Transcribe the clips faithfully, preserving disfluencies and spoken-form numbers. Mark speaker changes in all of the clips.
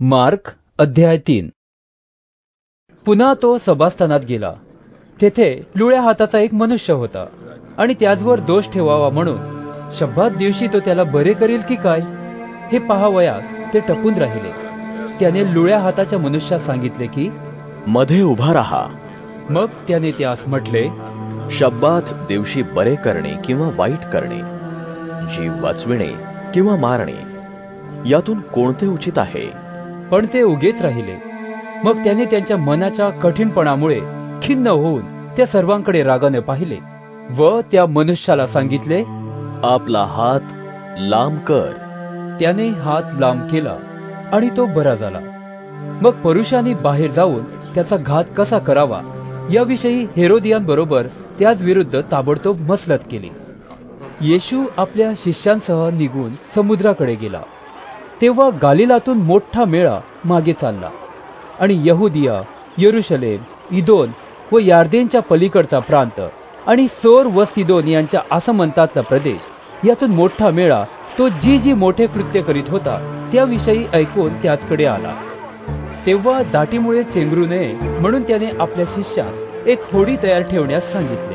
Speaker 1: Mark अध्याय तीन. पुन्हा तो सभास्थानात गेला. तेथे लुळ्या हाताचा एक मनुष्य होता आणि त्याचवर दोष ठेवावा म्हणून शब्दात दिवशी तो त्याला बरे करील की काय हे पाहावयास ते टपून राहिले. त्याने लुळ्या हाताच्या मनुष्यास सांगितले की
Speaker 2: मध्ये उभा राहा.
Speaker 1: मग त्याने त्यास म्हटले,
Speaker 2: शब्दात दिवशी बरे करणे किंवा वाईट करणे, जीव वाचविणे किंवा मारणे, यातून कोणते उचित आहे?
Speaker 1: पण ते उगेच राहिले. मग त्याने त्यांच्या मनाच्या कठीणपणामुळे खिन्न होऊन त्या सर्वांकडे रागाने पाहिले व त्या मनुष्याला सांगितले,
Speaker 2: आपला हात लांब कर.
Speaker 1: त्याने हात लांब केला आणि तो बरा झाला. मग पुरुषांनी बाहेर जाऊन त्याचा घात कसा करावा याविषयी हेरोदियांबरोबर त्याच विरुद्ध ताबडतोब मसलत केली. येशू आपल्या शिष्यांसह निघून समुद्राकडे गेला. तेव्हा गालिलातून मोठा मेळा मागे चालला आणि यहुदिया, यरुशलेम, इदोन व यार्देनच्या पलीकडचा प्रांत आणि सोर व सिदोन यांच्या आसमंतातला प्रदेश यातून मोठा मेळा तो जी जी मोठे कृत्य करीत होता त्याविषयी ऐकून त्याचकडे आला. तेव्हा दाटीमुळे चेंगरू नये म्हणून त्याने आपल्या शिष्यास एक होडी तयार ठेवण्यास सांगितले,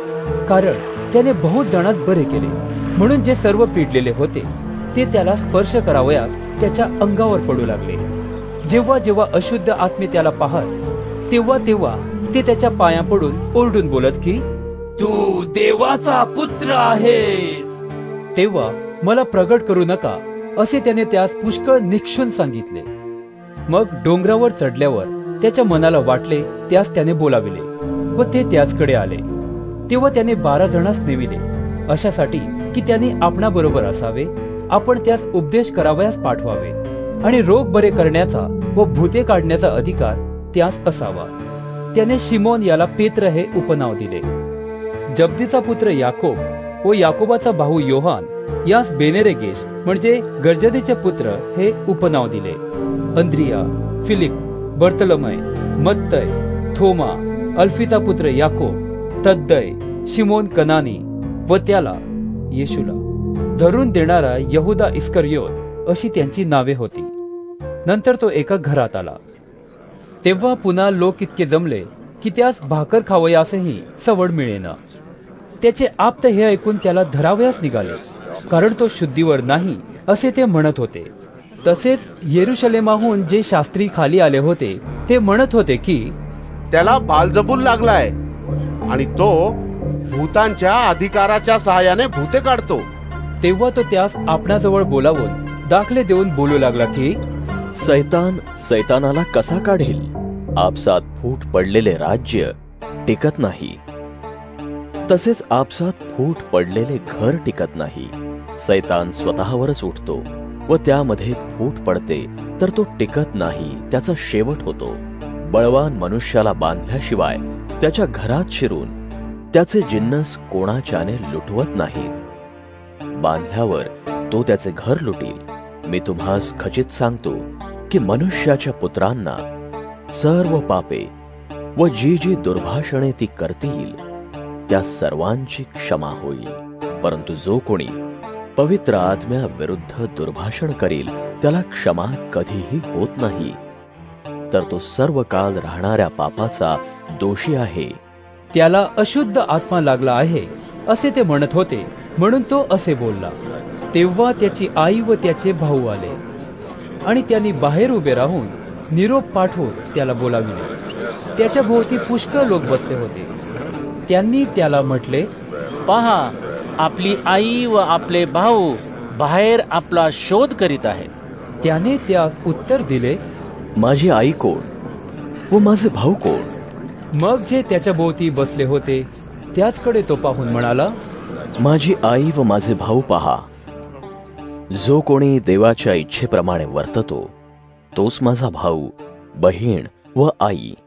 Speaker 1: कारण त्याने बहुत जणांस बरे केले म्हणून जे सर्व पिडलेले होते ते त्याला स्पर्श करावयास त्याच्या अंगावर पडू लागले. जेव्हा जेव्हा अशुद्ध आत्मे त्याला पाहत तेव्हा तेव्हा ते त्याच्या पाया पडून ओरडून बोलत की तू देवाचा पुत्र आहेस. तेव्हा मला प्रगट करू नका असे त्याने त्यास पुष्कळ निक्षून सांगितले. मग डोंगरावर चढल्यावर त्याच्या मनाला वाटले त्यास त्याने बोलाविले व ते त्याचकडे आले. तेव्हा त्याने बारा जणांस नेविले अशासाठी की त्यांनी आपणाबरोबर असावे, आपण त्यास उपदेश करावयास पाठवावे आणि रोग बरे करण्याचा व भूते काढण्याचा अधिकार त्यास असावा. त्याने शिमोन याला पेत्र हे उपनाव दिले. जब्दीचा पुत्र याकोब व याकोबाचा भाऊ योहान यास बेनेरेगेश म्हणजे गर्जदेचे पुत्र हे उपनाव दिले. अंद्रिया, फिलिप, बर्तलमय, मत्तय, थोमा, अल्फीचा पुत्र याकोब, तद्दय, शिमोन कनानी व त्याला येशूला धरून देणारा यहुदा इस्करियोत अशी त्यांची नावे होती. नंतर तो एका घरात आला. तेव्हा पुन्हा लोक इतके जमले की त्यास भाकर खावयासही सवड मिळेना. त्याचे आप्त हे ऐकून त्याला धरावयास निघाले, कारण तो शुद्धीवर नाही असे ते म्हणत होते. तसेच येरुशलेमाहून जे शास्त्री खाली आले होते ते म्हणत होते की
Speaker 3: त्याला बालजबूल लागलाय आणि तो भूतांच्या अधिकाराच्या सहाय्याने भूते काढतो.
Speaker 1: तेव्हा तो त्यास आपणाजवळ बोलावून दाखले देऊन बोलू लागला की
Speaker 2: सैतान सैतानाला कसा काढेल? आपसात फूट पडलेले राज्य टिकत नाही, तसेच आपसात फूट पडलेले घर टिकत नाही. सैतान स्वतःवरच उठतो व त्यामध्ये फूट पडते तर तो टिकत नाही, त्याचा शेवट होतो. बळवान मनुष्याला बांधल्याशिवाय त्याच्या घरात शिरून त्याचे जिन्नस कोणाच्याने लुटवत नाहीत. बांधल्यावर तो त्याचे घर लुटील. मी तुम्हास खचित सांगतो की मनुष्याच्या पुत्रांना सर्व पापे व जी जी दुर्भाषणे ती करतील त्या सर्वांची क्षमा होईल, परंतु जो कोणी पवित्र आत्म्या विरुद्ध दुर्भाषण करील त्याला क्षमा कधीही होत नाही, तर तो सर्व काल राहणाऱ्या पापाचा दोषी आहे.
Speaker 1: त्याला अशुद्ध आत्मा लागला आहे असे ते म्हणत होते म्हणून तो असे बोलला. तेव्हा त्याची आई व त्याचे भाऊ आले आणि त्यांनी बाहेर उभे राहून निरोप पाठवून त्याला बोलाविले. त्याच्या भोवती पुष्कळ लोक बसले होते. त्यांनी त्याला म्हटले,
Speaker 4: पहा, आपली आई व आपले भाऊ बाहेर आपला शोध करीत आहेत.
Speaker 1: त्याने त्यास उत्तर दिले,
Speaker 2: माझी आई कोण व माझे भाऊ कोण?
Speaker 1: मग जे त्याच्या भोवती बसले होते त्याचकडे तो पाहून म्हणाला,
Speaker 2: माझी आई व माझे भाऊ पहा. जो कोणी देवाच्या इच्छेप्रमाणे वर्ततो तोच माझा भाऊ, बहीण व आई.